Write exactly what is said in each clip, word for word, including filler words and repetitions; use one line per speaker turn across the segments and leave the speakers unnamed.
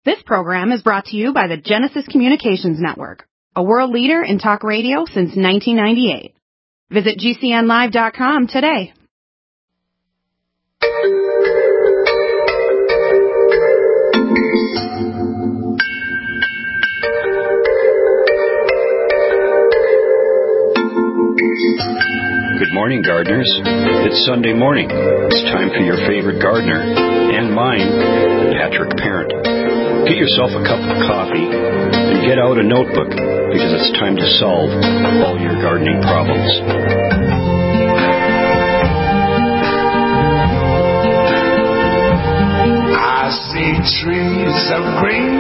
This program is brought to you by the Genesis Communications Network, a world leader in talk radio since nineteen ninety-eight. Visit G C N live dot com today.
Good morning, gardeners. It's Sunday morning. It's time for your favorite gardener, and mine, Patrick Parent. Get yourself a cup of coffee and get out a notebook, because it's time to solve all your gardening problems.
I see trees of green,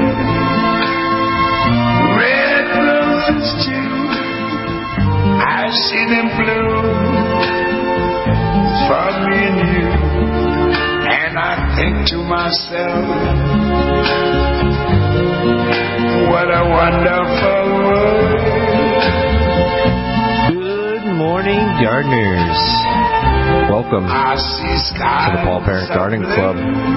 red roses too. I see them bloom for me and you, and I think to myself, what a wonderful world.
Good morning, gardeners. Welcome to the Paul Parent Gardening Club.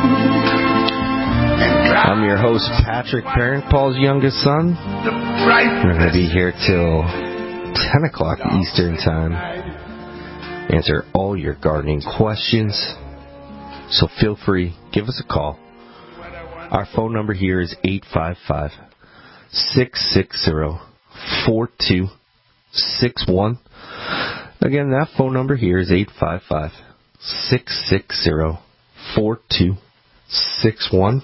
I'm your host, Patrick Parent, Paul's youngest son. We're going to be here till ten o'clock Eastern Time. Answer all your gardening questions. So feel free, give us a call. Our phone number here is eight five five, six six zero, four two six one. Again, that phone number here is eight five five, six six zero, four two six one.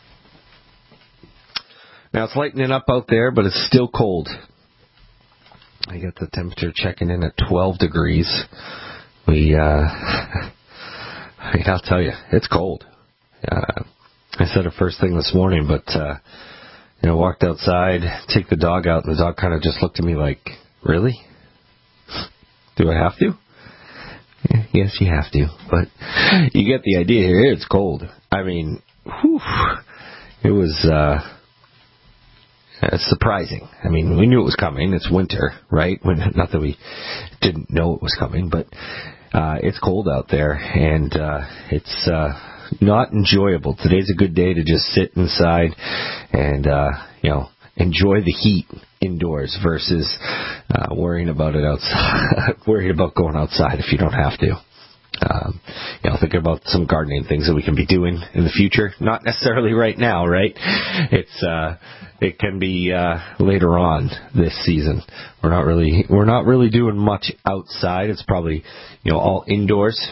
Now, it's lightening up out there, but it's still cold. I got the temperature checking in at twelve degrees. We, uh, I mean, I'll tell you, it's cold. Uh, I said it first thing this morning, but, uh, you know, walked outside, take the dog out, and the dog kind of just looked at me like, really? Do I have to? Yeah, yes, you have to, but you get the idea here. It's cold. I mean, whew, it was, uh, It's surprising. I mean, we knew it was coming. It's winter, right? When, not that we didn't know it was coming, but uh, it's cold out there, and uh, it's uh, not enjoyable. Today's a good day to just sit inside and, uh, you know, enjoy the heat indoors versus uh, worrying about it outside, worried about going outside if you don't have to. Um, you know, thinking about some gardening things that we can be doing in the future. Not necessarily right now, right? It's uh, it can be uh, later on this season. We're not really we're not really doing much outside. It's probably, you know, all indoors.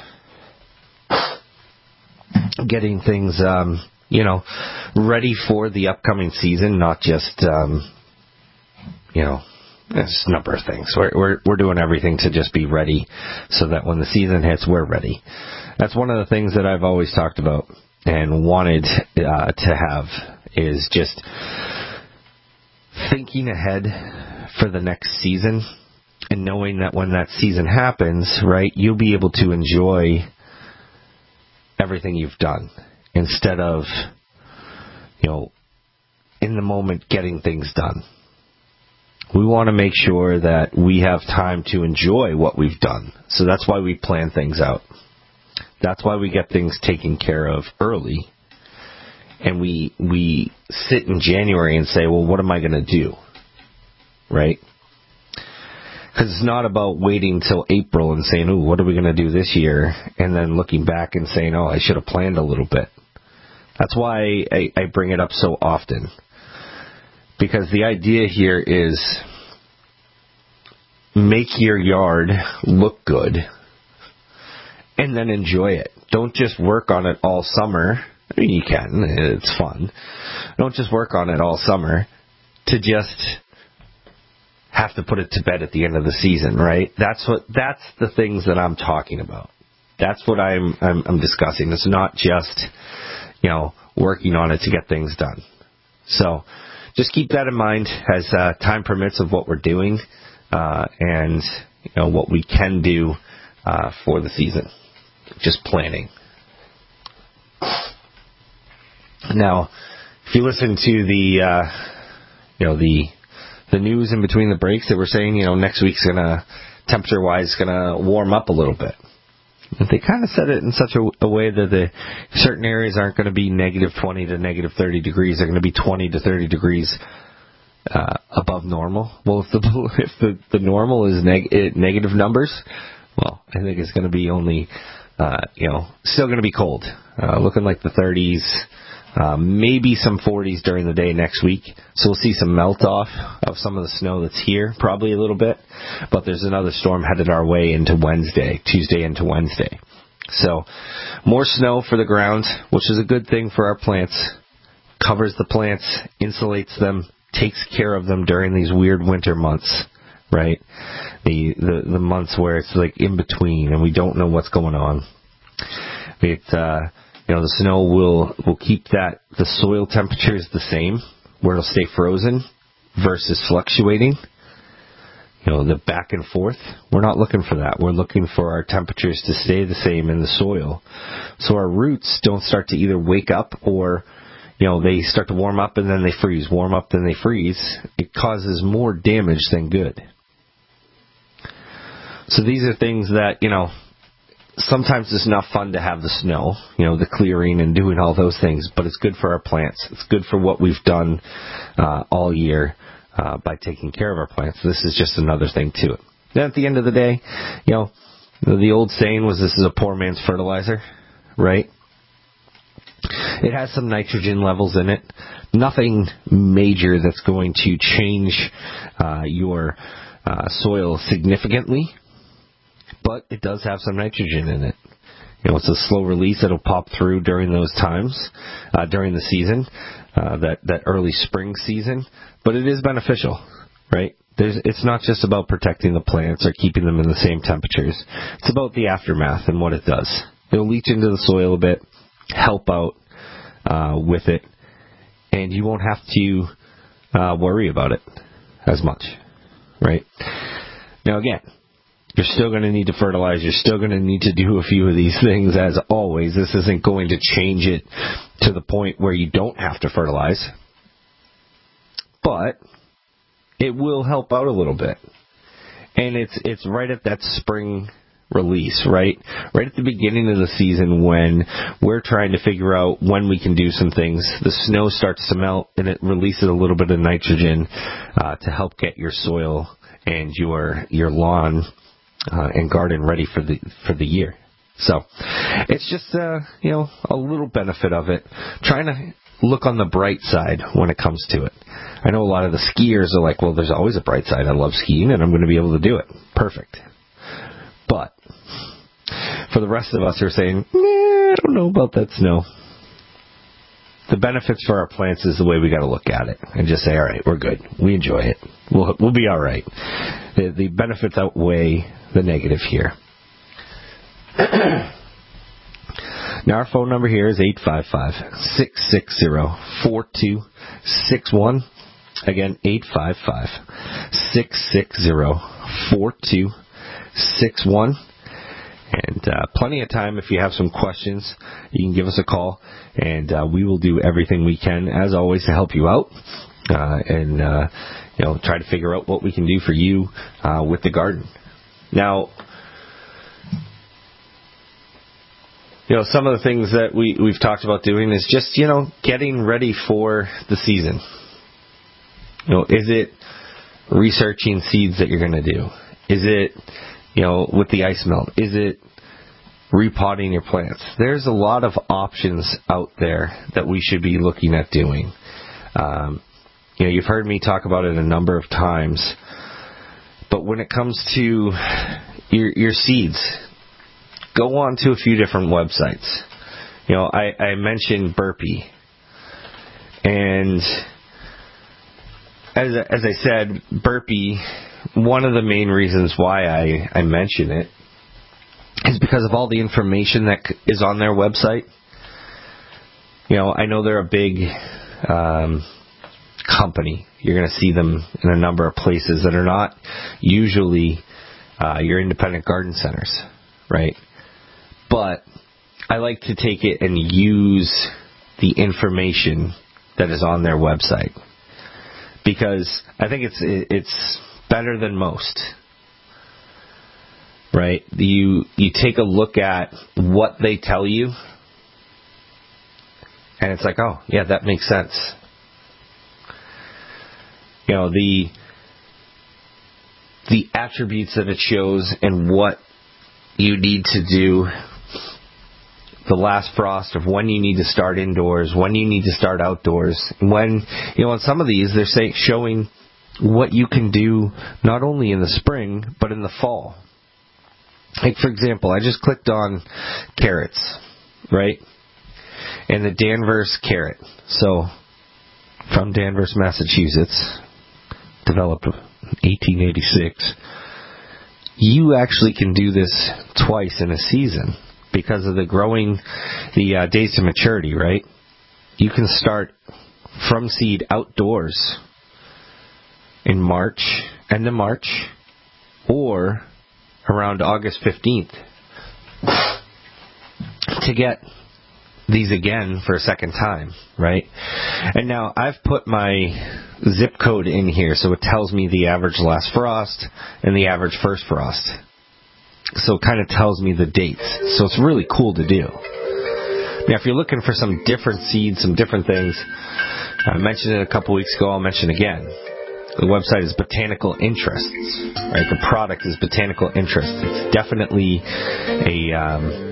Getting things, um, you know, ready for the upcoming season, not just, um, you know. There's a number of things. We're, we're we're doing everything to just be ready so that when the season hits, we're ready. That's one of the things that I've always talked about and wanted uh, to have is just thinking ahead for the next season and knowing that when that season happens, right, you'll be able to enjoy everything you've done instead of, you know, in the moment getting things done. We want to make sure that we have time to enjoy what we've done. So that's why we plan things out. That's why we get things taken care of early. And we we sit in January and say, well, what am I going to do? Right? Because it's not about waiting till April and saying, ooh, what are we going to do this year? And then looking back and saying, oh, I should have planned a little bit. That's why I, I bring it up so often. Because the idea here is make your yard look good and then enjoy it. Don't just work on it all summer. I mean, you can. It's fun. Don't just work on it all summer to just have to put it to bed at the end of the season, right? That's what. That's the things that I'm talking about. That's what I'm, I'm, I'm discussing. It's not just, you know, working on it to get things done. So just keep that in mind as uh, time permits of what we're doing uh, and, you know, what we can do uh, for the season. Just planning. Now, if you listen to the, uh, you know, the the news in between the breaks, that we're saying, you know, next week's gonna temperature-wise gonna warm up a little bit. they kind of set it in such a, a way that the certain areas aren't going to be negative twenty to negative thirty degrees. They're going to be twenty to thirty degrees uh, above normal. Well, if the if the, the normal is neg- negative numbers, well, I think it's going to be only, uh, you know, still going to be cold. Uh, looking like the thirties, uh, maybe some forties during the day next week. So we'll see some melt off of some of the snow that's here, probably a little bit. But there's another storm headed our way into Wednesday, Tuesday into Wednesday. So more snow for the ground, which is a good thing for our plants. Covers the plants, insulates them, takes care of them during these weird winter months, right? The the, the months where it's like in between and we don't know what's going on. It, uh, you know, the snow will, will keep that, the soil temperatures the same, where it'll stay frozen versus fluctuating. You know, the back and forth. We're not looking for that. We're looking for our temperatures to stay the same in the soil. So our roots don't start to either wake up or, you know, they start to warm up and then they freeze. Warm up, then they freeze. It causes more damage than good. So these are things that, you know, sometimes it's not fun to have the snow, you know, the clearing and doing all those things, but it's good for our plants. It's good for what we've done uh, all year uh, by taking care of our plants. This is just another thing to it. Then at the end of the day, you know, the old saying was this is a poor man's fertilizer, right? It has some nitrogen levels in it. Nothing major that's going to change uh, your uh, soil significantly. But it does have some nitrogen in it. You know, it's a slow release. It'll pop through during those times, uh, during the season, uh, that, that early spring season. But it is beneficial, right? There's, it's not just about protecting the plants or keeping them in the same temperatures. It's about the aftermath and what it does. It'll leach into the soil a bit, help out uh, with it, and you won't have to uh, worry about it as much, right? Now, again, you're still going to need to fertilize. You're still going to need to do a few of these things as always. This isn't going to change it to the point where you don't have to fertilize. But it will help out a little bit. And it's it's right at that spring release, right? Right at the beginning of the season when we're trying to figure out when we can do some things. The snow starts to melt and it releases a little bit of nitrogen uh, to help get your soil and your your lawn Uh, and garden ready for the for the year. So it's just uh, you know, a little benefit of it. Trying to look on the bright side when it comes to it. I know a lot of the skiers are like, well, there's always a bright side. I love skiing and I'm going to be able to do it. Perfect. But for the rest of us who are saying, nah, I don't know about that snow. The benefits for our plants is the way we got to look at it and just say, all right, we're good. We enjoy it. We'll we'll be all right. The, the benefits outweigh the negative here. Now our phone number here is eight five five, six six zero, four two six one. Again, eight five five, six six zero, four two six one. And uh, plenty of time if you have some questions. You can give us a call, and uh, we will do everything we can, as always, to help you out uh, and uh, you know, try to figure out what we can do for you uh, with the garden. Now, you know, some of the things that we, we've talked about doing is just, you know, getting ready for the season. You know, is it researching seeds that you're going to do? Is it, you know, with the ice melt? Is it repotting your plants? There's a lot of options out there that we should be looking at doing. Um, you know, you've heard me talk about it a number of times. But when it comes to your, your seeds, go on to a few different websites. You know, I, I mentioned Burpee. And as, as I said, Burpee, one of the main reasons why I, I mention it is because of all the information that is on their website. You know, I know they're a big um, company. You're going to see them in a number of places that are not usually uh, your independent garden centers, right? But I like to take it and use the information that is on their website because I think it's it's better than most. right? You you take a look at what they tell you, and it's like, oh, yeah, that makes sense. You know, the the attributes that it shows and what you need to do, the last frost of when you need to start indoors, when you need to start outdoors. When, you know, on some of these, they're saying, showing what you can do not only in the spring, but in the fall. Like, for example, I just clicked on carrots, right? And the Danvers carrot. So, from Danvers, Massachusetts, developed in eighteen eighty-six. You actually can do this twice in a season because of the growing, the uh, days to maturity, right? You can start from seed outdoors in March, end of March, or around August fifteenth to get these again for a second time, right? And now I've put my zip code in here, so it tells me the average last frost and the average first frost. So it kind of tells me the dates. So it's really cool to do. Now, if you're looking for some different seeds, some different things, I mentioned it a couple weeks ago, I'll mention again. The website is Botanical Interests, right? The product is Botanical Interests. It's definitely a... Um,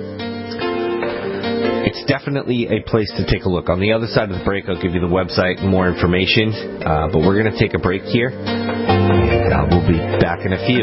It's definitely a place to take a look. On the other side of the break, I'll give you the website and more information. Uh, but we're going to take a break here. And uh, we'll be back in a few.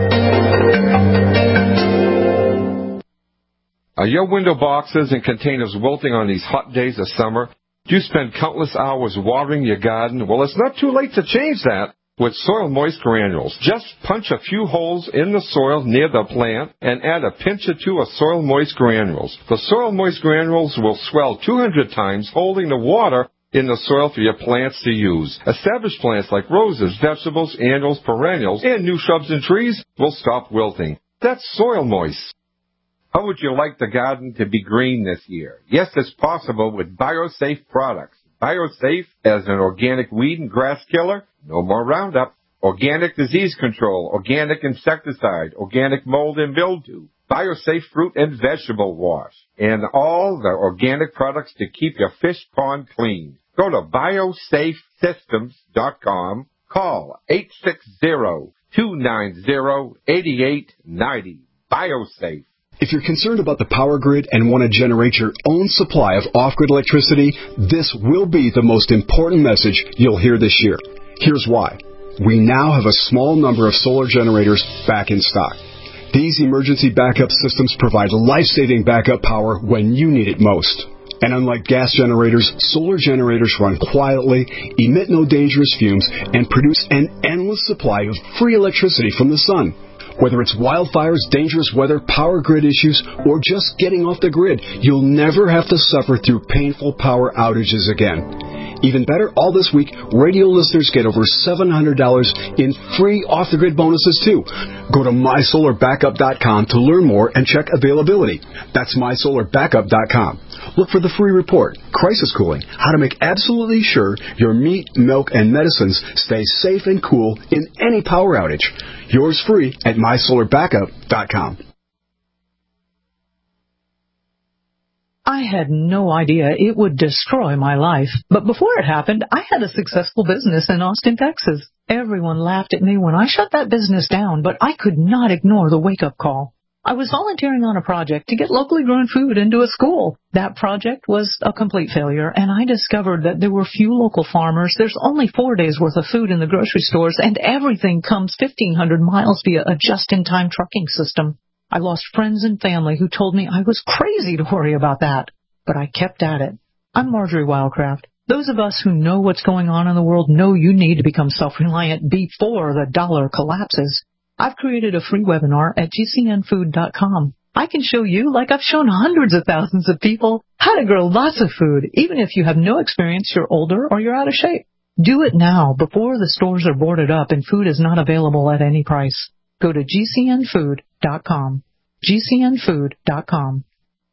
Are your window boxes and containers wilting on these hot days of summer? Do you spend countless hours watering your garden? Well, it's not too late to change that with Soil Moist Granules. Just punch a few holes in the soil near the plant and add a pinch or two of Soil Moist Granules. The Soil Moist Granules will swell two hundred times, holding the water in the soil for your plants to use. Established plants like roses, vegetables, annuals, perennials, and new shrubs and trees will stop wilting. That's Soil Moist. How would you like the garden to be green this year? Yes, it's possible with BioSafe products. BioSafe as an organic weed and grass killer, no more Roundup. Organic disease control, organic insecticide, organic mold and mildew, BioSafe fruit and vegetable wash, and all the organic products to keep your fish pond clean. Go to biosafe systems dot com. Call eight six zero, two nine zero, eight eight nine zero. BioSafe.
If you're concerned about the power grid and want to generate your own supply of off-grid electricity, this will be the most important message you'll hear this year. Here's why. We now have a small number of solar generators back in stock. These emergency backup systems provide life-saving backup power when you need it most. And unlike gas generators, solar generators run quietly, emit no dangerous fumes, and produce an endless supply of free electricity from the sun. Whether it's wildfires, dangerous weather, power grid issues, or just getting off the grid, you'll never have to suffer through painful power outages again. Even better, all this week, radio listeners get over seven hundred dollars in free off-the-grid bonuses, too. Go to my solar backup dot com to learn more and check availability. That's my solar backup dot com. Look for the free report, Crisis Cooling, how to make absolutely sure your meat, milk, and medicines stay safe and cool in any power outage. Yours free at my solar backup dot com.
I had no idea it would destroy my life. But before it happened, I had a successful business in Austin, Texas. Everyone laughed at me when I shut that business down, but I could not ignore the wake-up call. I was volunteering on a project to get locally grown food into a school. That project was a complete failure, and I discovered that there were few local farmers. There's only four days' worth of food in the grocery stores, and everything comes fifteen hundred miles via a just-in-time trucking system. I lost friends and family who told me I was crazy to worry about that, but I kept at it. I'm Marjorie Wildcraft. Those of us who know what's going on in the world know you need to become self-reliant before the dollar collapses. I've created a free webinar at G C N food dot com. I can show you, like I've shown hundreds of thousands of people, how to grow lots of food, even if you have no experience, you're older, or you're out of shape. Do it now, before the stores are boarded up and food is not available at any price. Go to G C N food dot com. G C N food dot com.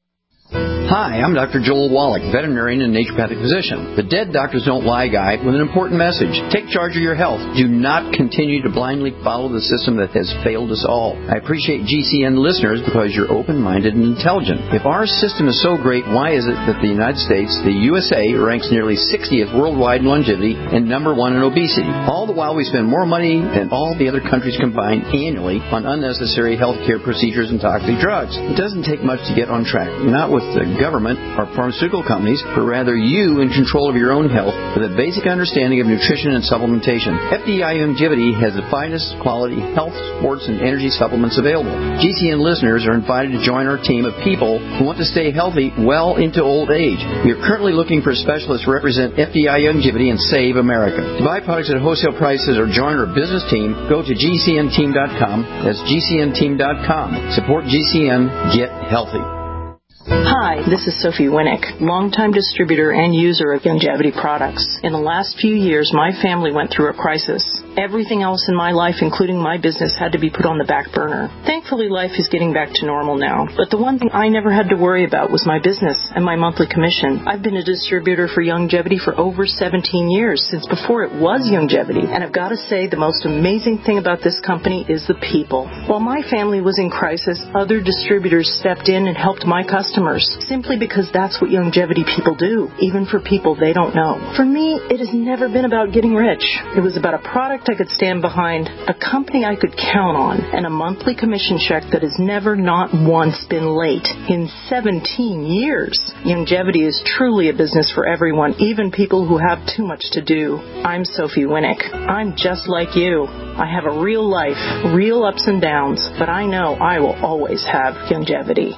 Hi, I'm Doctor Joel Wallach, veterinarian and naturopathic physician. The Dead Doctors Don't Lie guy with an important message. Take charge of your health. Do not continue to blindly follow the system that has failed us all. I appreciate G C N listeners because you're open-minded and intelligent. If our system is so great, why is it that the United States, the U S A, ranks nearly sixtieth worldwide in longevity and number one in obesity? All the while we spend more money than all the other countries combined annually on unnecessary healthcare procedures and toxic drugs. It doesn't take much to get on track. Not with the government or pharmaceutical companies, but rather you in control of your own health with a basic understanding of nutrition and supplementation. F D I Longevity has the finest quality health, sports, and energy supplements available. G C N listeners are invited to join our team of people who want to stay healthy well into old age. We are currently looking for specialists to represent F D I Longevity and Save America. To buy products at wholesale prices or join our business team, go to G C N team dot com. That's G C N team dot com. Support G C N. Get healthy.
Hi, this is Sophie Winnick, longtime distributor and user of Longevity products. In the last few years, my family went through a crisis. Everything else in my life, including my business, had to be put on the back burner. Thankfully, life is getting back to normal now. But the one thing I never had to worry about was my business and my monthly commission. I've been a distributor for Longevity for over seventeen years, since before it was Longevity. And I've got to say, the most amazing thing about this company is the people. While my family was in crisis, other distributors stepped in and helped my customers, simply because that's what Longevity people do, even for people they don't know. For me, it has never been about getting rich. It was about a product I could stand behind, a company I could count on, and a monthly commission check that has never, not once, been late in seventeen years. Longevity is truly a business for everyone, even people who have too much to do. I'm Sophie Winnick. I'm just like you. I have a real life, real ups and downs, but I know I will always have Longevity.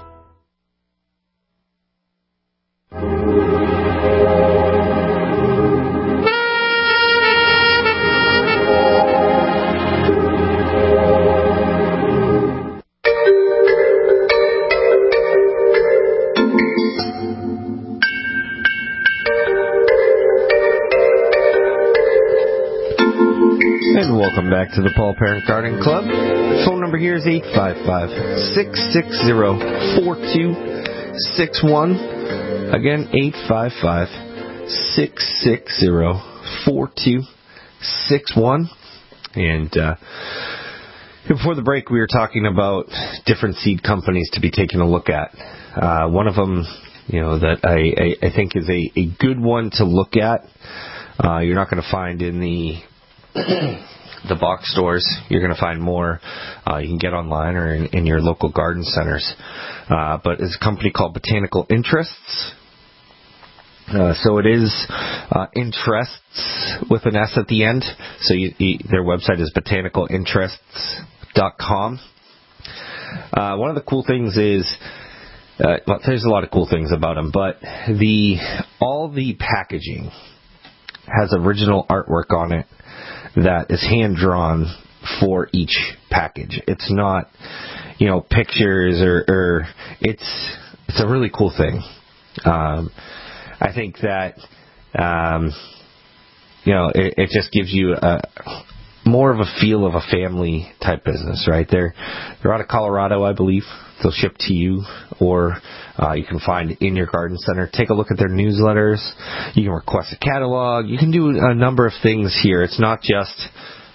And welcome back to the Paul Parent Garden Club. Phone number here is eight five five, six six zero, four two six one. Again, eight five five, six six zero, four two six one. And uh, before the break, we were talking about different seed companies to be taking a look at. Uh, one of them, you know, that I, I, I think is a, a good one to look at. Uh, you're not going to find in the the box stores. You're going to find more uh, you can get online or in, in your local garden centers. Uh, but it's a company called Botanical Interests. Uh, so it is uh, interests with an S at the end. So you, you, their website is botanical interests dot com. Uh, one of the cool things is, uh, well, there's a lot of cool things about them, but the all the packaging has original artwork on it that is hand-drawn for each package. It's not, you know, pictures or, or it's it's a really cool thing. Um, I think that, um, you know, it, it just gives you a more of a feel of a family type business, right? They're they're out of Colorado, I believe. They'll ship to you, or uh, you can find in your garden center. Take a look at their newsletters. You can request a catalog. You can do a number of things here. It's not just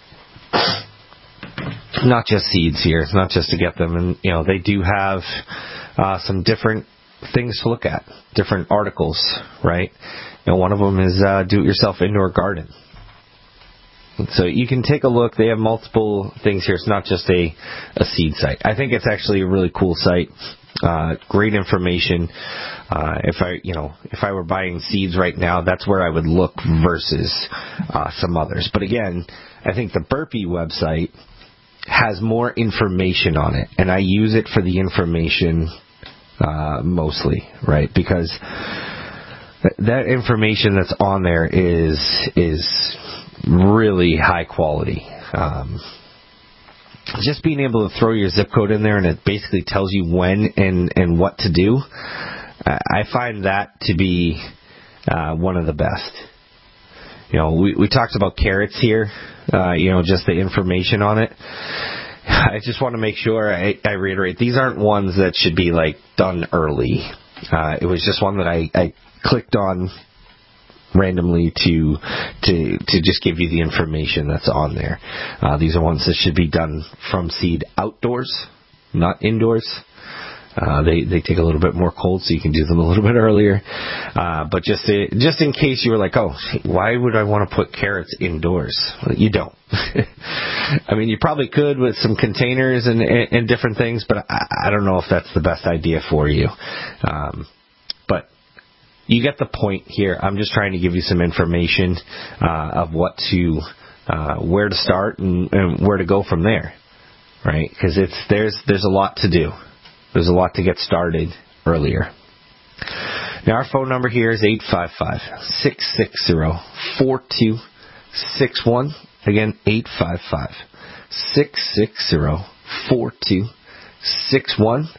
not just seeds here. It's not just to get them. And you know, they do have uh, some different things to look at, different articles, right? You know, one of them is uh, do-it-yourself indoor garden. So you can take a look. They have multiple things here. It's not just a, a seed site. I think it's actually a really cool site. Uh, great information. Uh, if I, you know, if I were buying seeds right now, that's where I would look versus uh, some others. But again, I think the Burpee website has more information on it, and I use it for the information uh, mostly, right? Because th- that information that's on there is is really high quality. Um, just being able to throw your zip code in there and it basically tells you when and, and what to do, I find that to be uh, one of the best. You know, we, we talked about carrots here, uh, you know, just the information on it. I just want to make sure I, I reiterate, these aren't ones that should be like done early. Uh, it was just one that I, I clicked on randomly to to to just give you the information that's on there. Uh, these are ones that should be done from seed outdoors, not indoors. Uh, they they take a little bit more cold, so you can do them a little bit earlier. Uh, but just to, just in case you were like, oh, why would I want to put carrots indoors? Well, you don't. I mean, you probably could with some containers and and, and different things, but I, I don't know if that's the best idea for you. Um, but you get the point here. I'm just trying to give you some information uh, of what to, uh, where to start and, and where to go from there, right? Because it's there's there's a lot to do. There's a lot to get started earlier. Now, our phone number here is eight five five, six six zero, four two six one. Again, eight five five, six six zero, four two six one.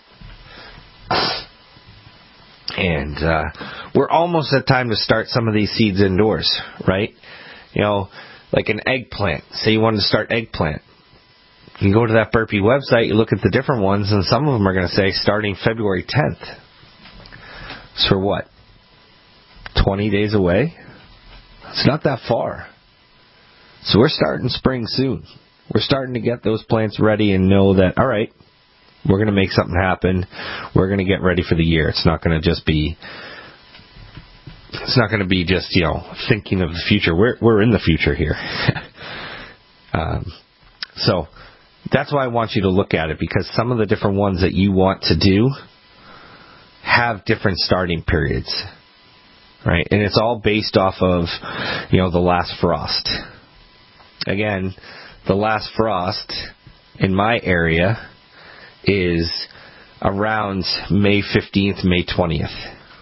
And uh, we're almost at time to start some of these seeds indoors, right? You know, like an eggplant. Say you wanted to start eggplant. You can go to that Burpee website, you look at the different ones, and some of them are going to say starting February tenth. So for what? twenty days away? It's not that far. So we're starting spring soon. We're starting to get those plants ready and know that, all right, we're going to make something happen. We're going to get ready for the year. It's not going to just be, it's not going to be just, you know, thinking of the future. We're, we're in the future here. um, so, That's why I want you to look at it, because some of the different ones that you want to do have different starting periods, right? And it's all based off of, you know, the last frost. Again, the last frost in my area is around May fifteenth, May twentieth,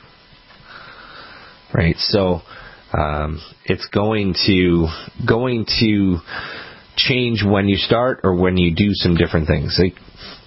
right? So um, it's going to going to change when you start or when you do some different things. Like,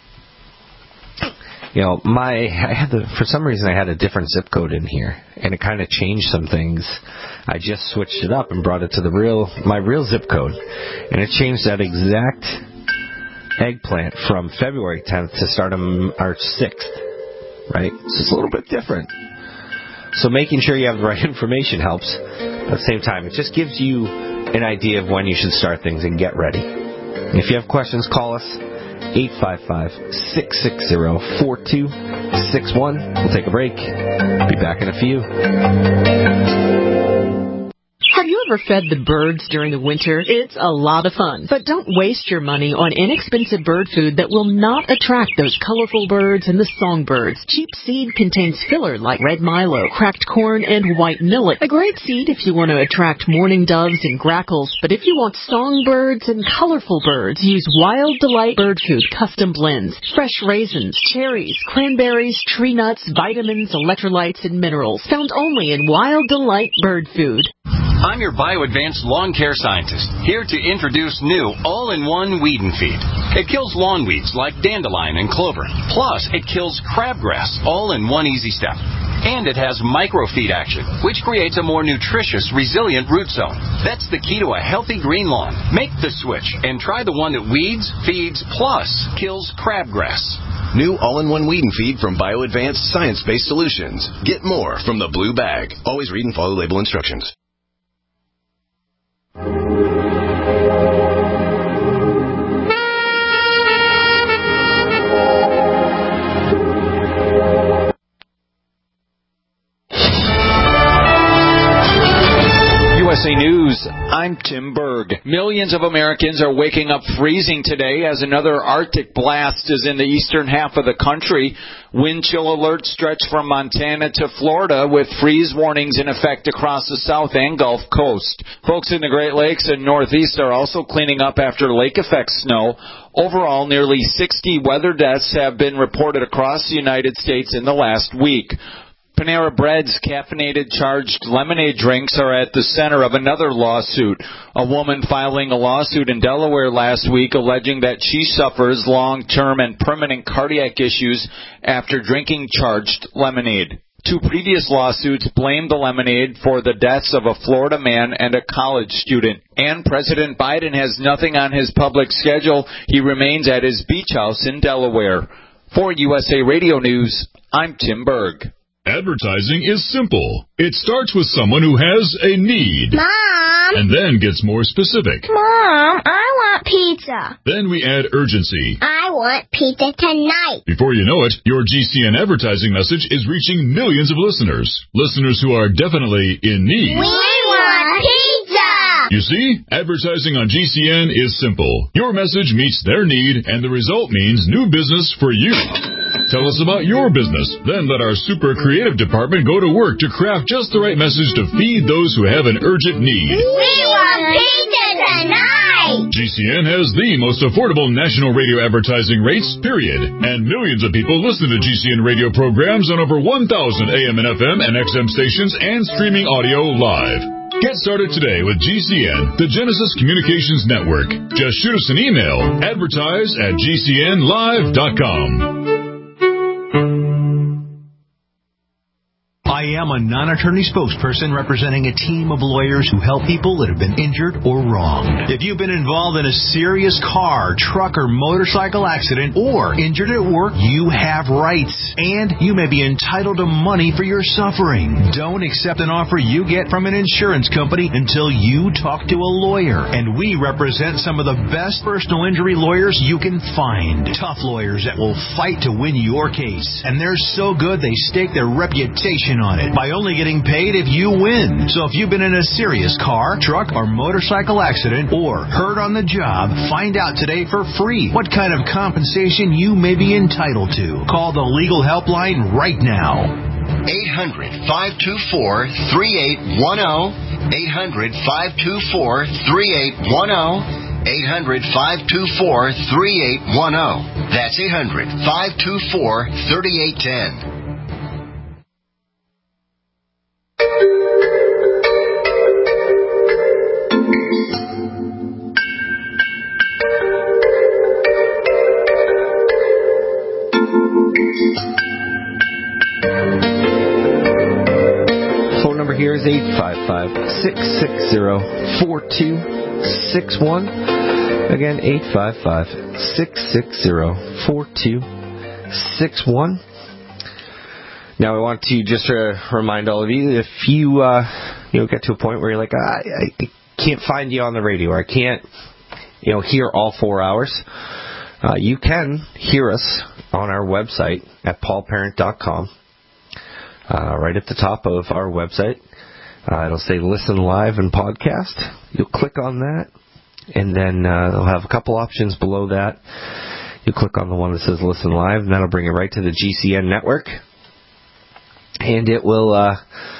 you know, my I had the, for some reason I had a different zip code in here, and it kind of changed some things. I just switched it up and brought it to the real my real zip code, and it changed that exact eggplant from February tenth to start on March sixth, right? So it's a little bit different. So making sure you have the right information helps. At the same time, it just gives you an idea of when you should start things and get ready. And if you have questions, call us, eight five five, six six zero, four two six one. We'll take a break. Be back in a few.
Have you ever fed the birds during the winter? It's a lot of fun. But don't waste your money on inexpensive bird food that will not attract those colorful birds and the songbirds. Cheap seed contains filler like red milo, cracked corn, and white millet. A great seed if you want to attract mourning doves and grackles. But if you want songbirds and colorful birds, use Wild Delight Bird Food Custom Blends. Fresh raisins, cherries, cranberries, tree nuts, vitamins, electrolytes, and minerals. Found only in Wild Delight Bird Food.
I'm your BioAdvanced lawn care scientist, here to introduce new all-in-one weed and feed. It kills lawn weeds like dandelion and clover. Plus, it kills crabgrass, all in one easy step. And it has microfeed action, which creates a more nutritious, resilient root zone. That's the key to a healthy green lawn. Make the switch and try the one that weeds, feeds, plus kills crabgrass.
New all-in-one weed and feed from BioAdvanced Science-Based Solutions. Get more from the blue bag. Always read and follow label instructions.
U S A News, I'm Tim Berg. Millions of Americans are waking up freezing today as another Arctic blast is in the eastern half of the country. Wind chill alerts stretch from Montana to Florida with freeze warnings in effect across the South and Gulf Coast. Folks in the Great Lakes and Northeast are also cleaning up after lake effect snow. Overall, nearly sixty weather deaths have been reported across the United States in the last week. Panera Bread's caffeinated charged lemonade drinks are at the center of another lawsuit. A woman filing a lawsuit in Delaware last week alleging that she suffers long-term and permanent cardiac issues after drinking charged lemonade. Two previous lawsuits blamed the lemonade for the deaths of a Florida man and a college student. And President Biden has nothing on his public schedule. He remains at his beach house in Delaware. For U S A Radio News, I'm Tim Berg.
Advertising is simple. It starts with someone who has a need.
Mom!
And then gets more specific.
Mom, I want pizza.
Then we add urgency.
I want pizza tonight.
Before you know it, your G C N advertising message is reaching millions of listeners. Listeners who are definitely in need.
We want pizza!
You see, advertising on G C N is simple. Your message meets their need, and the result means new business for you. Tell us about your business. Then let our super creative department go to work to craft just the right message to feed those who have an urgent need.
We want pizza tonight!
G C N has the most affordable national radio advertising rates, period. And millions of people listen to G C N radio programs on over one thousand A M and F M and X M stations and streaming audio live. Get started today with G C N, the Genesis Communications Network. Just shoot us an email, advertise at G C N live dot com.
I am a non-attorney spokesperson representing a team of lawyers who help people that have been injured or wronged. If you've been involved in a serious car, truck, or motorcycle accident or injured at work, you have rights, and you may be entitled to money for your suffering. Don't accept an offer you get from an insurance company until you talk to a lawyer, and we represent some of the best personal injury lawyers you can find. Tough lawyers that will fight to win your case, and they're so good they stake their reputation on it by only getting paid if you win. So if you've been in a serious car, truck, or motorcycle accident or hurt on the job, find out today for free what kind of compensation you may be entitled to. Call the legal helpline right now.
eight hundred, five two four, three eight one zero. eight hundred, five two four, three eight one zero. eight hundred, five two four, three eight one zero. That's eight hundred, five two four, three eight one zero.
Phone number here is eight five five, six six zero, four two six one. Again, eight five five, six six zero, four two six one. Now, I want to just uh, remind all of you, if you uh, you know get to a point where you're like, I, I can't find you on the radio, or I can't you know hear all four hours, uh, you can hear us on our website at paul parent dot com. Uh, right at the top of our website, uh, it'll say Listen Live and Podcast. You'll click on that, and then uh, it'll have a couple options below that. You click on the one that says Listen Live, and that'll bring you right to the G C N network. And it will uh,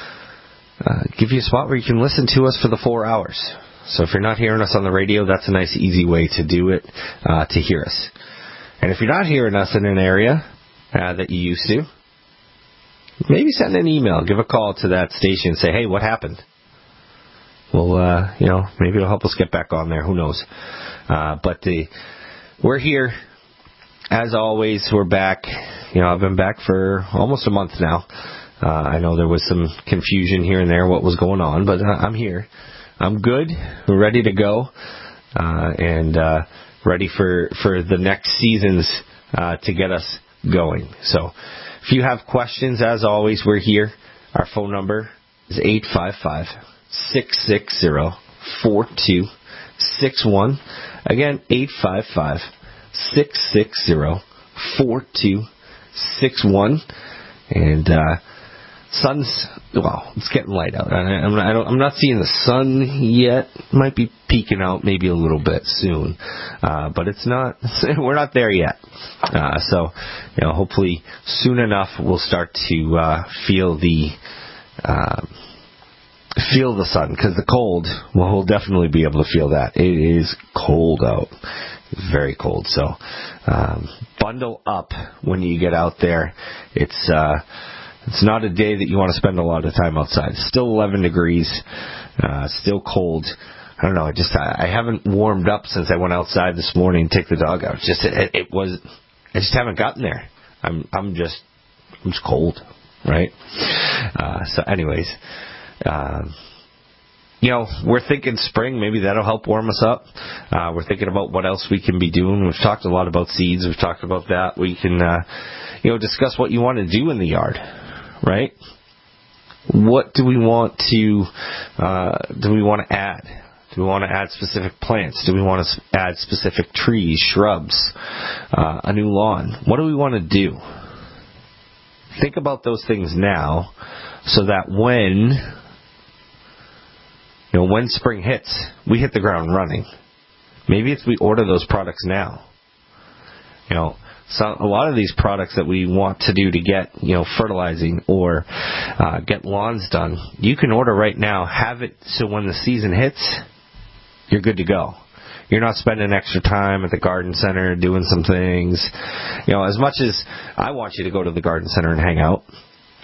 uh, give you a spot where you can listen to us for the four hours. So if you're not hearing us on the radio, that's a nice, easy way to do it, uh, to hear us. And if you're not hearing us in an area uh, that you used to, maybe send an email, give a call to that station and say, hey, what happened? Well, uh, you know, maybe it'll help us get back on there. Who knows? Uh, but the, we're here. As always, we're back. You know, I've been back for almost a month now. Uh, I know there was some confusion here and there what was going on, but I'm here. I'm good. We're ready to go, uh, and uh, ready for, for the next seasons uh, to get us going. So if you have questions, as always, we're here. Our phone number is eight five five, six six zero, four two six one. Again, eight five five, six six zero, four two six one. And uh, sun's, well, it's getting light out. I, I'm, I don't, I'm not seeing the sun yet. Might be peeking out maybe a little bit soon, uh, but it's not. We're not there yet. Uh, so, you know, hopefully soon enough we'll start to uh, feel the uh, feel the sun, because the cold, well, we'll definitely be able to feel that. It is cold out. It's very cold. So, um, bundle up when you get out there. It's uh, It's not a day that you want to spend a lot of time outside. It's still eleven degrees, uh, still cold. I don't know. I just I, I haven't warmed up since I went outside this morning to take the dog out. It's just it, it was. I just haven't gotten there. I'm I'm just I'm just cold, right? Uh, so, anyways, uh, you know, we're thinking spring. Maybe that'll help warm us up. Uh, we're thinking about what else we can be doing. We've talked a lot about seeds. We've talked about that. We can, uh, you know, discuss what you want to do in the yard. right? What do we want to uh, do we want to add? Do we want to add specific plants? Do we want to add specific trees, shrubs, uh, a new lawn? What do we want to do? Think about those things now, so that when you know when spring hits, we hit the ground running. Maybe it's we order those products now. You know, so a lot of these products that we want to do to get, you know, fertilizing or uh, get lawns done, you can order right now. Have it so when the season hits, you're good to go. You're not spending extra time at the garden center doing some things. You know, as much as I want you to go to the garden center and hang out,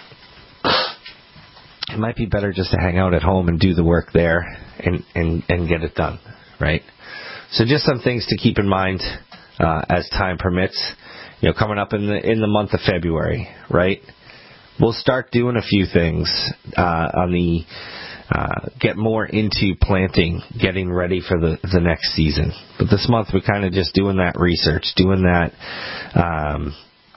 it might be better just to hang out at home and do the work there and, and, and get it done, right? So just some things to keep in mind uh, as time permits. You know, coming up in the in the month of February, right? We'll start doing a few things uh, on the uh, get more into planting, getting ready for the the next season. But this month we're kind of just doing that research, doing that um,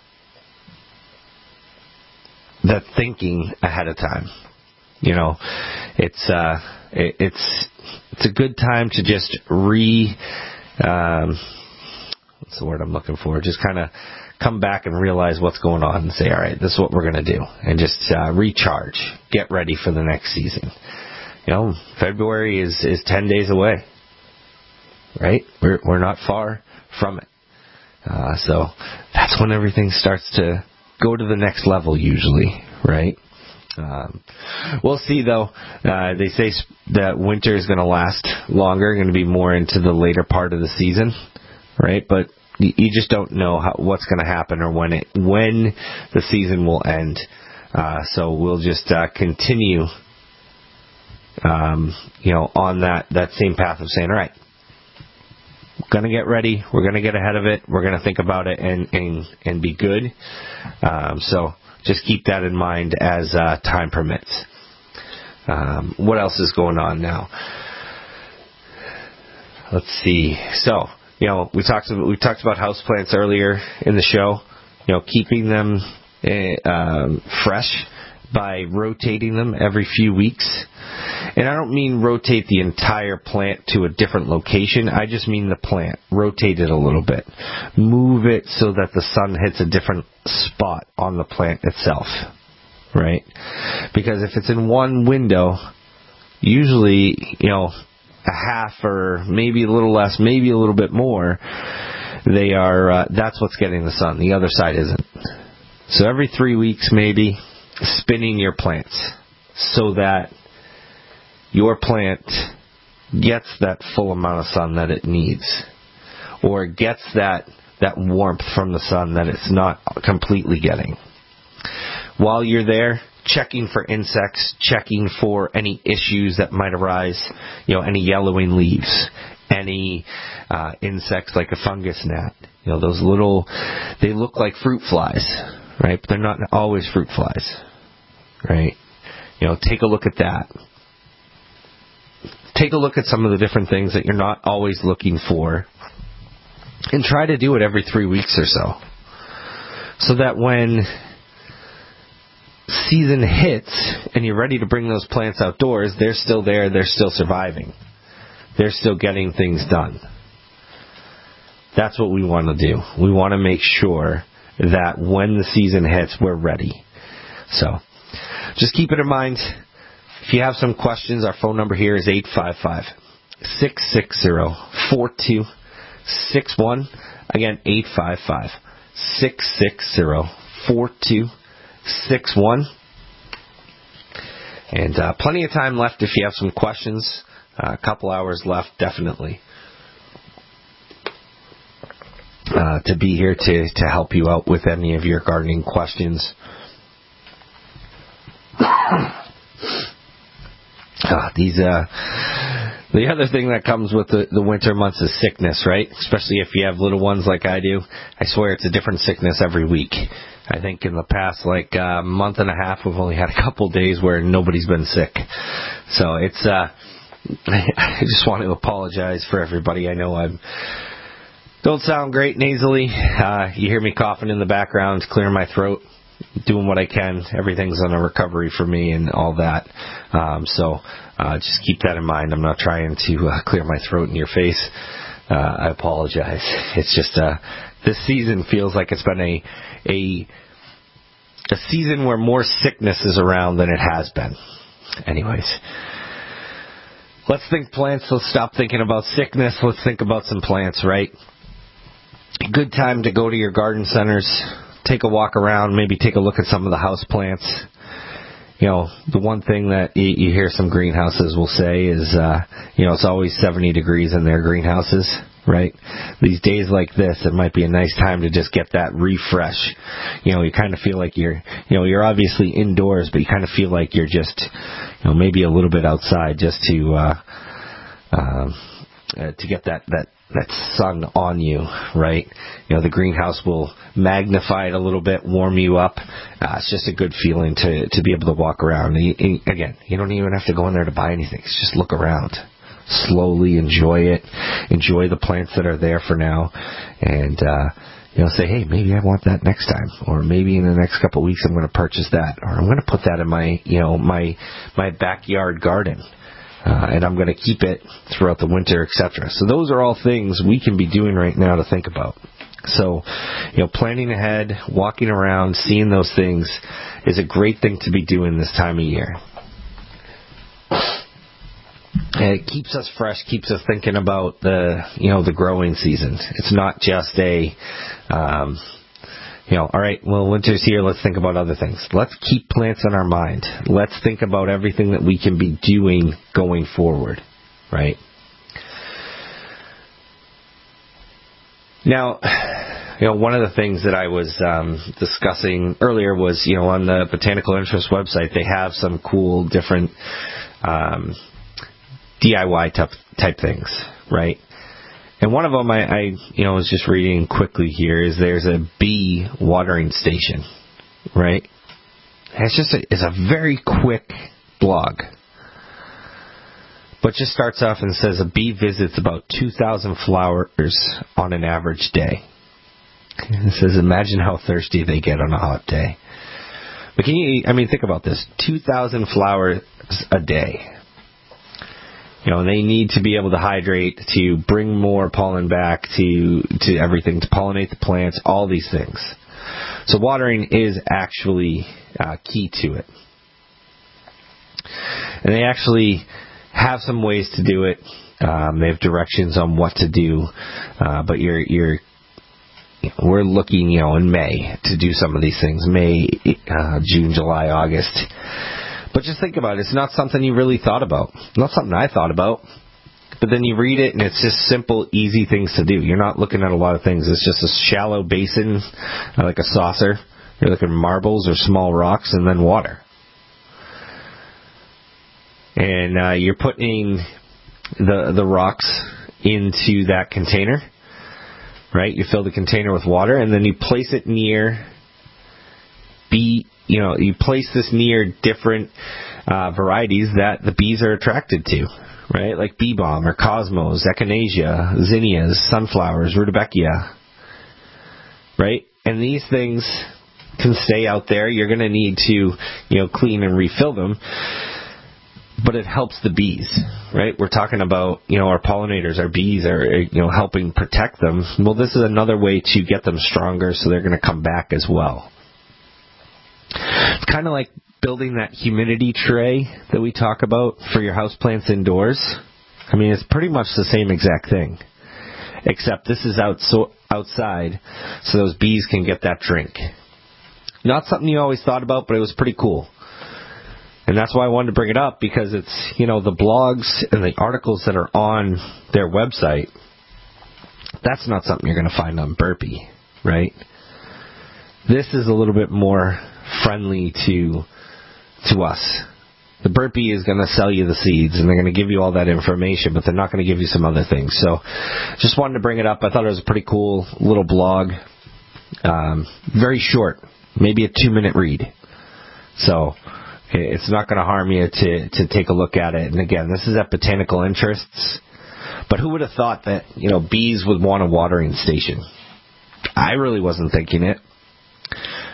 that thinking ahead of time. You know, it's uh, it, it's it's a good time to just re. Um, What's the word I'm looking for? Just kind of come back and realize what's going on and say, all right, this is what we're going to do. And just uh, recharge. Get ready for the next season. You know, February is, is ten days away. Right? We're, we're not far from it. Uh, so that's when everything starts to go to the next level usually. Right? Um, we'll see, though. Uh, they say that winter is going to last longer, going to be more into the later part of the season. Right, but you just don't know how, what's going to happen or when it when the season will end. Uh, so we'll just uh, continue, um, you know, on that, that same path of saying, all right, we're going to get ready, we're going to get ahead of it, we're going to think about it and and, and be good. Um, so just keep that in mind as uh, time permits. Um, what else is going on now? Let's see. So. You know, we talked about, we talked about houseplants earlier in the show. You know, keeping them uh, um, fresh by rotating them every few weeks. And I don't mean rotate the entire plant to a different location. I just mean the plant. Rotate it a little bit. Move it so that the sun hits a different spot on the plant itself. Right? Because if it's in one window, usually, you know, a half or maybe a little less, maybe a little bit more, they are, uh, that's what's getting the sun. The other side isn't. So every three weeks maybe, spinning your plants so that your plant gets that full amount of sun that it needs, or gets that, that warmth from the sun that it's not completely getting. While you're there, checking for insects, checking for any issues that might arise, you know, any yellowing leaves, any uh, insects like a fungus gnat. You know, those little, they look like fruit flies, right? But they're not always fruit flies, right? You know, take a look at that. Take a look at some of the different things that you're not always looking for, and try to do it every three weeks or so. So that when season hits and you're ready to bring those plants outdoors, they're still there, they're still surviving. They're still getting things done. That's what we want to do. We want to make sure that when the season hits, we're ready. So, just keep it in mind. If you have some questions, our phone number here is eight five five, six six zero, four two six one. Again, eight five five, six six zero, four two six one. And uh, plenty of time left if you have some questions. Uh, a couple hours left, definitely, uh, to be here to, to help you out with any of your gardening questions. Uh, these, uh, the other thing that comes with the, the winter months is sickness, right? Especially if you have little ones like I do. I swear it's a different sickness every week. I think in the past, like, uh, month and a half, we've only had a couple days where nobody's been sick. So it's, uh, I just want to apologize for everybody. I know I don't sound great nasally. Uh, you hear me coughing in the background, clearing my throat. doing what I can. Everything's on a recovery for me and all that. Um, so uh, just keep that in mind. I'm not trying to uh, clear my throat in your face. Uh, I apologize. It's just uh, this season feels like it's been a a a season where more sickness is around than it has been. Anyways, let's think plants. Let's stop thinking about sickness. Let's think about some plants, right? Good time to go to your garden centers, take a walk around, maybe take a look at some of the house plants. You know, the one thing that you, you hear some greenhouses will say is, uh, you know, it's always seventy degrees in their greenhouses, right? These days like this, it might be a nice time to just get that refresh. You know, you kind of feel like you're, you know, you're obviously indoors, but you kind of feel like you're just, you know, maybe a little bit outside just to, uh, um, uh, to get that, that, that sun on you, right? You know, the greenhouse will magnify it a little bit, warm you up. Uh, it's just a good feeling to, to be able to walk around. And you, and again, you don't even have to go in there to buy anything. It's just look around. Slowly enjoy it. Enjoy the plants that are there for now. And, uh, you know, say, hey, maybe I want that next time. Or maybe in the next couple of weeks I'm going to purchase that. Or I'm going to put that in my, you know, my, my backyard garden. Uh, and I'm going to keep it throughout the winter, et cetera. So those are all things we can be doing right now to think about. So, you know, planning ahead, walking around, seeing those things is a great thing to be doing this time of year. And it keeps us fresh, keeps us thinking about the, you know, the growing season. It's not just a, um, you know, all right, well, winter's here, let's think about other things. Let's keep plants on our mind. Let's think about everything that we can be doing going forward, right? Now, you know, one of the things that I was um, discussing earlier was, you know, on the Botanical Interest website, they have some cool different um, D I Y type, type things, right? And one of them I, I, you know, was just reading quickly here is there's a bee watering station, right? It's just a, it's a very quick blog. But just starts off and says a bee visits about two thousand flowers on an average day. And it says, imagine how thirsty they get on a hot day. But can you, I mean, think about this. two thousand flowers a day. You know, they need to be able to hydrate, to bring more pollen back to to everything, to pollinate the plants, all these things. So watering is actually uh, key to it. And they actually have some ways to do it. Um, they have directions on what to do, uh, but you're you're you know, we're looking, you know, in May to do some of these things. May, uh, June, July, August. But just think about it. It's not something you really thought about. Not something I thought about. But then you read it, and it's just simple, easy things to do. You're not looking at a lot of things. It's just a shallow basin, uh, like a saucer. You're looking at marbles or small rocks, and then water. And uh, you're putting the the rocks into that container, right? You fill the container with water, and then you place it near bee. You know, you place this near different uh, varieties that the bees are attracted to, right? Like bee balm or cosmos, echinacea, zinnias, sunflowers, rudbeckia, right? And these things can stay out there. You're going to need to, you know, clean and refill them, but it helps the bees, right? We're talking about, you know, our pollinators, our bees are, you know, helping protect them. Well, this is another way to get them stronger, so they're going to come back as well. It's kind of like building that humidity tray that we talk about for your houseplants indoors. I mean, it's pretty much the same exact thing, except this is out so, outside, so those bees can get that drink. Not something you always thought about, but it was pretty cool. And that's why I wanted to bring it up, because it's, you know, the blogs and the articles that are on their website, that's not something you're going to find on Burpee, right? This is a little bit more friendly to to us. The Burpee is going to sell you the seeds, and they're going to give you all that information, but they're not going to give you some other things. So just wanted to bring it up. I thought it was a pretty cool little blog. Um, very short, maybe a two-minute read. So it's not going to harm you to, to take a look at it. And again, this is at Botanical Interests. But who would have thought that, you know, bees would want a watering station? I really wasn't thinking it.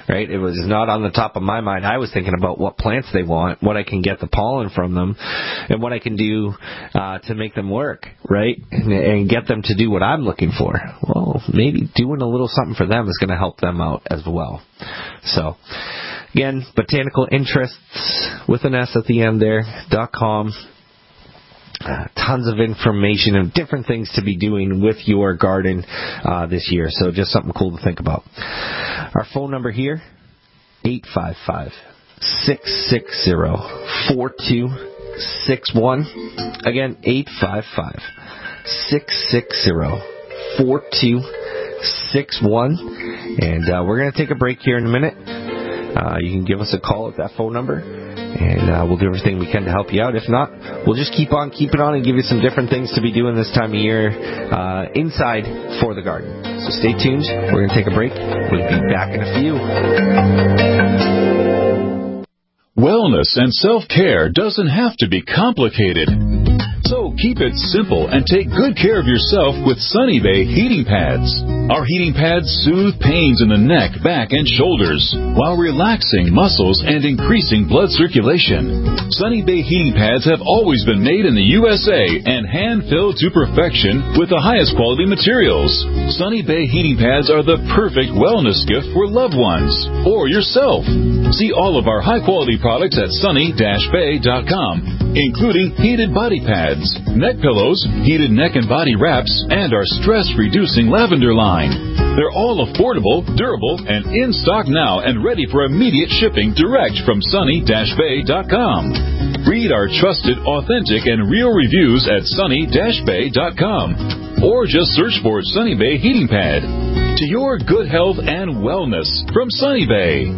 right? It was not on the top of my mind. I was thinking about what plants they want, what I can get the pollen from them, and what I can do uh, to make them work, right? And, and get them to do what I'm looking for. Well, maybe doing a little something for them is going to help them out as well. So, again, botanical interests with an S at the end there, dot com. Uh, tons of information and different things to be doing with your garden uh, this year. So just something cool to think about. Our phone number here, eight five five, six six zero, four two six one. Again, eight five five, six six zero, four two six one. And uh, we're going to take a break here in a minute. Uh, you can give us a call at that phone number, and uh, we'll do everything we can to help you out. If not, we'll just keep on keeping on and give you some different things to be doing this time of year uh, inside for the garden. So stay tuned. We're going to take a break. We'll be back in a few.
Wellness and self-care doesn't have to be complicated. So keep it simple and take good care of yourself with Sunny Bay heating pads. Our heating pads soothe pains in the neck, back, and shoulders while relaxing muscles and increasing blood circulation. Sunny Bay heating pads have always been made in the U S A and hand-filled to perfection with the highest quality materials. Sunny Bay heating pads are the perfect wellness gift for loved ones or yourself. See all of our high-quality products at sunny dash bay dot com, including heated body pads, neck pillows, heated neck and body wraps, and our stress-reducing lavender line. They're all affordable, durable, and in stock now and ready for immediate shipping direct from sunny dash bay dot com. Read our trusted, authentic, and real reviews at sunny dash bay dot com, or just search for Sunny Bay Heating Pad. To your good health and wellness from Sunny Bay.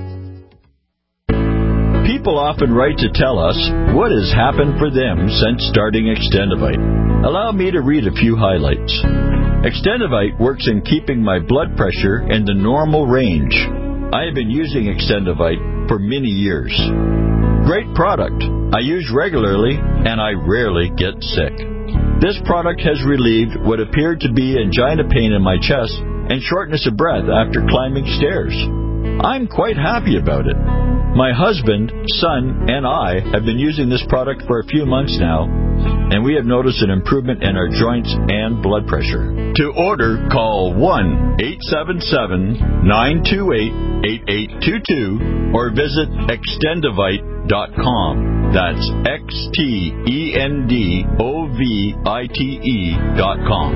People often write to tell us what has happened for them since starting Extendivite. Allow me to read a few highlights. Extendivite works in keeping my blood pressure in the normal range. I have been using Extendivite for many years. Great product. I use regularly and I rarely get sick. This product has relieved what appeared to be angina pain in my chest and shortness of breath after climbing stairs. I'm quite happy about it. My husband, son, and I have been using this product for a few months now, and we have noticed an improvement in our joints and blood pressure. To order, call one eight seven seven, nine two eight, eight eight two two or visit extendivite dot com. That's X T E N D O V I T E dot com.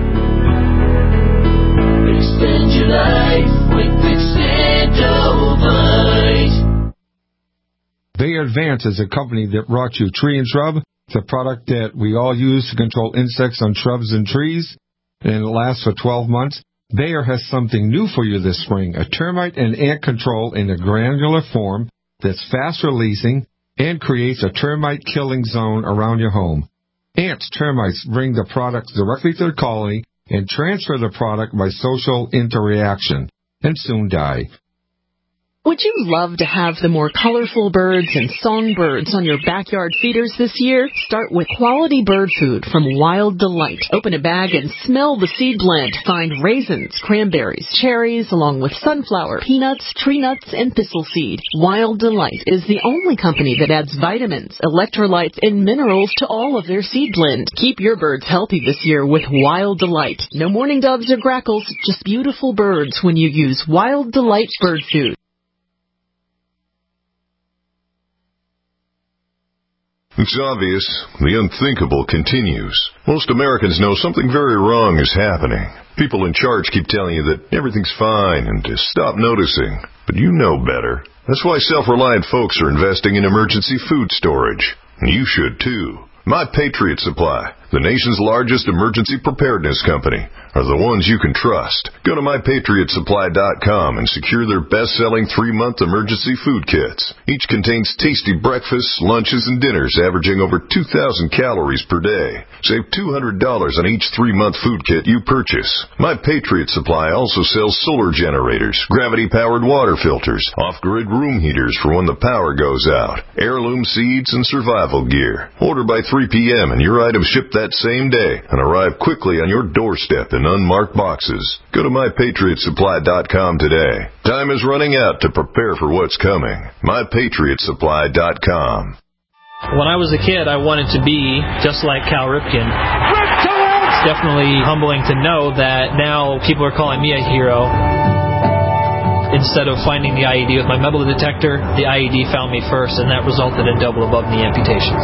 Extend your life with Extendivite.
Bayer Advance is a company that brought you Tree and Shrub. It's a product that we all use to control insects on shrubs and trees, and it lasts for twelve months. Bayer has something new for you this spring, a termite and ant control in a granular form that's fast releasing and creates a termite killing zone around your home. Ants, termites bring the product directly to the colony and transfer the product by social interaction and soon die.
Would you love to have the more colorful birds and songbirds on your backyard feeders this year? Start with quality bird food from Wild Delight. Open a bag and smell the seed blend. Find raisins, cranberries, cherries, along with sunflower, peanuts, tree nuts, and thistle seed. Wild Delight is the only company that adds vitamins, electrolytes, and minerals to all of their seed blend. Keep your birds healthy this year with Wild Delight. No mourning doves or grackles, just beautiful birds when you use Wild Delight bird food.
It's obvious. The unthinkable continues. Most Americans know something very wrong is happening. People in charge keep telling you that everything's fine and to stop noticing. But you know better. That's why self-reliant folks are investing in emergency food storage. And you should too. My Patriot Supply, the nation's largest emergency preparedness company, are the ones you can trust. Go to my patriot supply dot com and secure their best-selling three-month emergency food kits. Each contains tasty breakfasts, lunches, and dinners averaging over two thousand calories per day. Save two hundred dollars on each three-month food kit you purchase. My Patriot Supply also sells solar generators, gravity-powered water filters, off-grid room heaters for when the power goes out, heirloom seeds, and survival gear. Order by three p.m. and your items shipped that same day and arrive quickly on your doorstep in unmarked boxes. Go to my patriot supply dot com today. Time is running out to prepare for what's coming. my patriot supply dot com.
When I was a kid, I wanted to be just like Cal Ripken. It's definitely humbling to know that now people are calling me a hero. Instead of finding the I E D with my metal detector, the I E D found me first, and that resulted in double above knee amputations.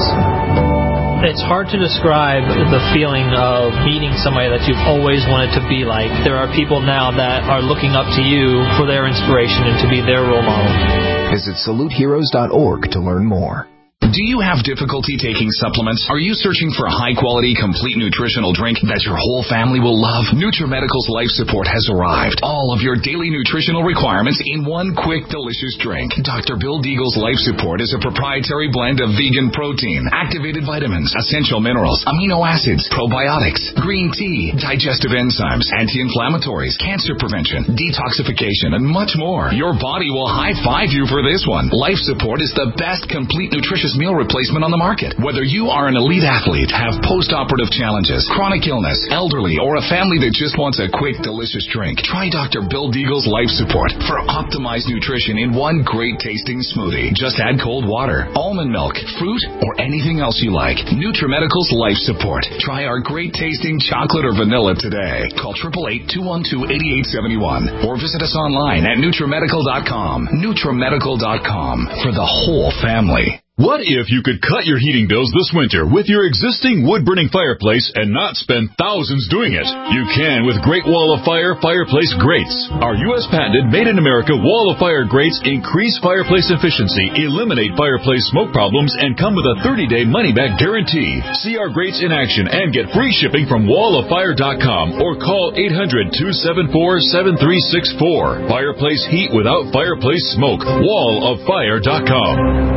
It's hard to describe the feeling of meeting somebody that you've always wanted to be like. There are people now that are looking up to you for their inspiration and to be their role model.
Visit salute heroes dot org to learn more.
Do you have difficulty taking supplements? Are you searching for a high-quality, complete nutritional drink that your whole family will love? NutriMedical's Life Support has arrived. All of your daily nutritional requirements in one quick, delicious drink. Doctor Bill Deagle's Life Support is a proprietary blend of vegan protein, activated vitamins, essential minerals, amino acids, probiotics, green tea, digestive enzymes, anti-inflammatories, cancer prevention, detoxification, and much more. Your body will high-five you for this one. Life Support is the best complete nutritious meal replacement on the market. Whether you are an elite athlete, have post-operative challenges, chronic illness, elderly, or a family that just wants a quick, delicious drink, try Doctor Bill Deagle's Life Support for optimized nutrition in one great-tasting smoothie. Just add cold water, almond milk, fruit, or anything else you like. NutriMedical's Life Support. Try our great-tasting chocolate or vanilla today. Call eight eight eight, two one two, eight eight seven one or visit us online at NutriMedical dot com. NutriMedical dot com for the whole family.
What if you could cut your heating bills this winter with your existing wood-burning fireplace and not spend thousands doing it? You can with Great Wall of Fire Fireplace Grates. Our U S patented made-in-America Wall of Fire grates increase fireplace efficiency, eliminate fireplace smoke problems, and come with a thirty-day money-back guarantee. See our grates in action and get free shipping from wall of fire dot com or call eight hundred, two seven four, seven three six four. Fireplace heat without fireplace smoke. wall of fire dot com.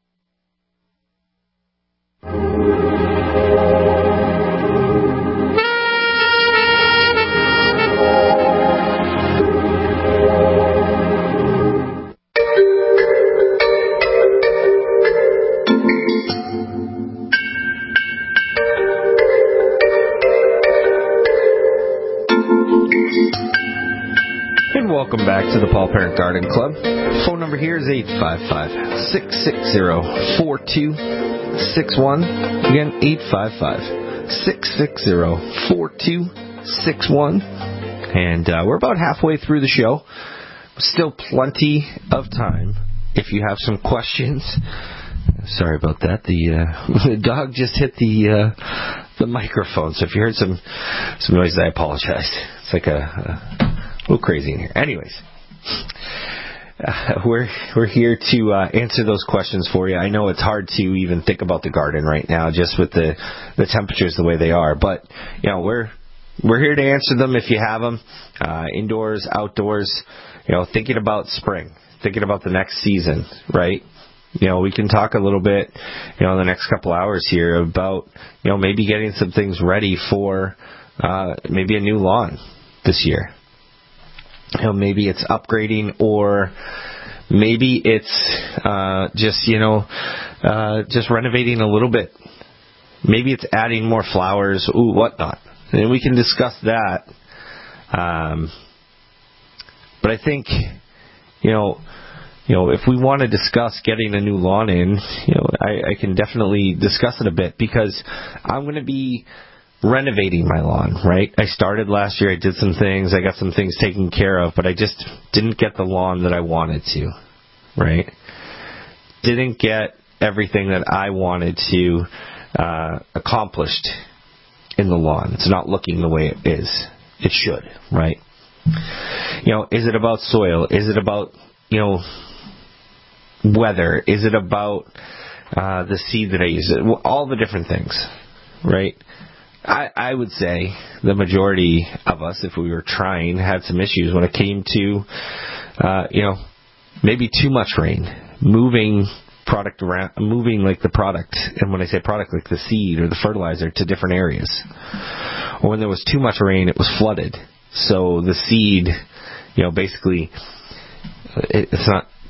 Welcome back to the Paul Parent Garden Club. Phone number here is eight five five, six six zero, four two six one. Again, eight five five, six six zero, four two six one. And uh, we're about halfway through the show. Still plenty of time if you have some questions. Sorry about that. The, uh, the dog just hit the uh, the microphone. So if you heard some, some noise, I apologize. It's like a... a A little crazy in here. Anyways, uh, we're we're here to uh, answer those questions for you. I know it's hard to even think about the garden right now, just with the the temperatures the way they are. But you know, we're we're here to answer them if you have them, uh, indoors, outdoors. You know, thinking about spring, thinking about the next season, right? You know, we can talk a little bit, you know, in the next couple hours here about, you know, maybe getting some things ready for uh, maybe a new lawn this year. You know, maybe it's upgrading, or maybe it's uh, just, you know, uh, just renovating a little bit. Maybe it's adding more flowers, ooh, whatnot. And we can discuss that. Um, but I think, you know, you know, if we want to discuss getting a new lawn in, you know, I, I can definitely discuss it a bit, because I'm going to be renovating my lawn, right? I started last year, I did some things, I got some things taken care of, but I just didn't get the lawn that I wanted to, right? Didn't get everything that I wanted to uh, accomplished in the lawn. It's not looking the way it is. It should, right? You know, is it about soil? Is it about, you know, weather? Is it about uh, the seed that I use? All the different things, right? I, I would say the majority of us, if we were trying, had some issues when it came to, uh, you know, maybe too much rain, moving product around, moving like the product, and when I say product, like the seed or the fertilizer, to different areas. Or when there was too much rain, it was flooded. So the seed, you know, basically, it, it's not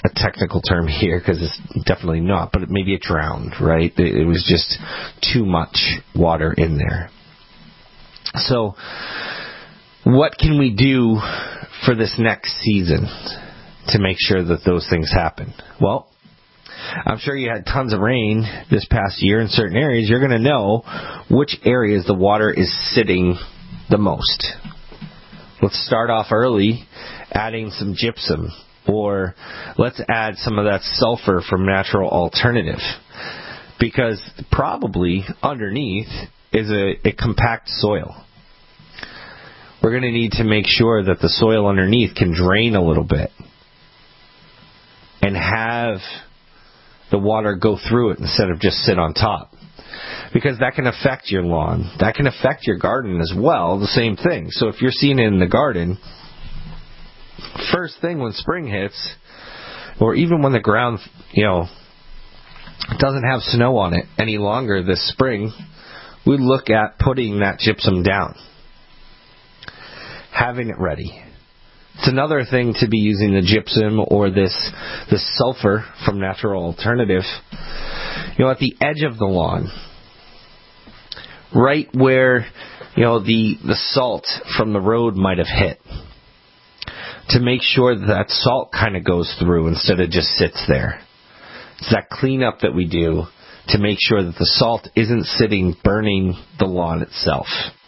a technical term here because it's definitely not, but maybe it drowned, right? It, it was just too much water in there. So what can we do for this next season to make sure that those things happen? Well, I'm sure you had tons of rain this past year in certain areas. You're going to know which areas the water is sitting the most. Let's start off early adding some gypsum, or let's add some of that sulfur from Natural Alternative, because probably underneath is a, a compact soil. We're going to need to make sure that the soil underneath can drain a little bit and have the water go through it instead of just sit on top. Because that can affect your lawn. That can affect your garden as well, the same thing. So if you're seeing it in the garden, first thing when spring hits, or even when the ground, you know, doesn't have snow on it any longer this spring, we look at putting that gypsum down. Having it ready. It's another thing to be using the gypsum or this this sulfur from Natural Alternative, you know, at the edge of the lawn, right where, you know, the the salt from the road might have hit, to make sure that, that salt kind of goes through instead of just sits there. It's that cleanup that we do to make sure that the salt isn't sitting burning the lawn itself.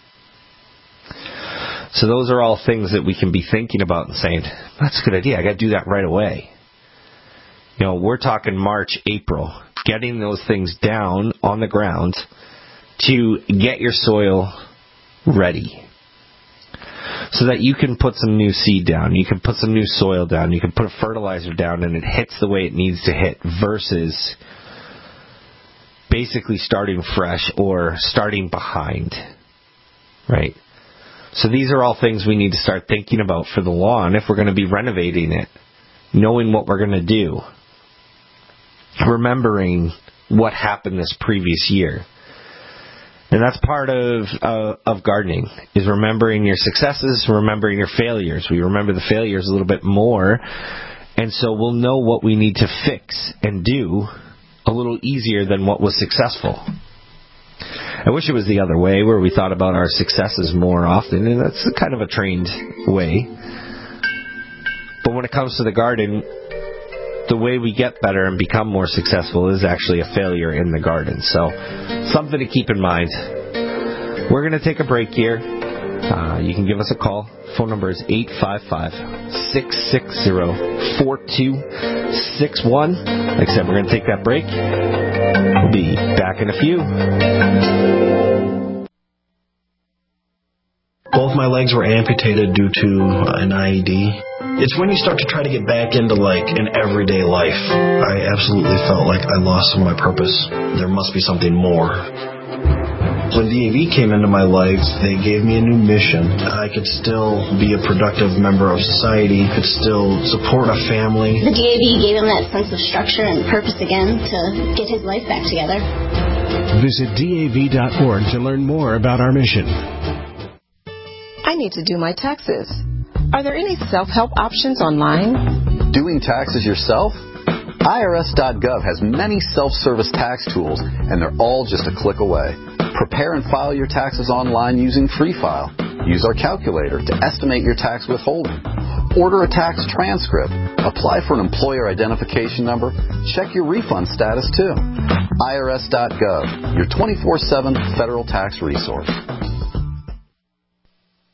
So those are all things that we can be thinking about and saying, that's a good idea, I got to do that right away. You know, we're talking March, April, getting those things down on the ground to get your soil ready so that you can put some new seed down, you can put some new soil down, you can put a fertilizer down and it hits the way it needs to hit versus basically starting fresh or starting behind, right? So these are all things we need to start thinking about for the lawn if we're going to be renovating it, knowing what we're going to do, remembering what happened this previous year. And that's part of uh, of gardening, is remembering your successes, remembering your failures. We remember the failures a little bit more, and so we'll know what we need to fix and do a little easier than what was successful. I wish it was the other way, where we thought about our successes more often, and that's kind of a trained way. But when it comes to the garden, the way we get better and become more successful is actually a failure in the garden. So, something to keep in mind. We're going to take a break here. Uh, you can give us a call. Phone number is eight five five, six six zero, four two six one. Like I said, we're going to take that break. We'll be back in a few.
Both my legs were amputated due to an I E D. It's when you start to try to get back into, like, an everyday life. I absolutely felt like I lost some of my purpose. There must be something more. When D A V came into my life, they gave me a new mission. I could still be a productive member of society, could still support a family.
The D A V gave him that sense of structure and purpose again to get his life back together.
Visit D A V dot org to learn more about our mission.
I need to do my taxes. Are there any self-help options online?
Doing taxes yourself? I R S dot gov has many self-service tax tools, and they're all just a click away. Prepare and file your taxes online using Free File. Use our calculator to estimate your tax withholding. Order a tax transcript. Apply for an employer identification number. Check your refund status too. I R S dot gov, your twenty-four seven federal tax resource.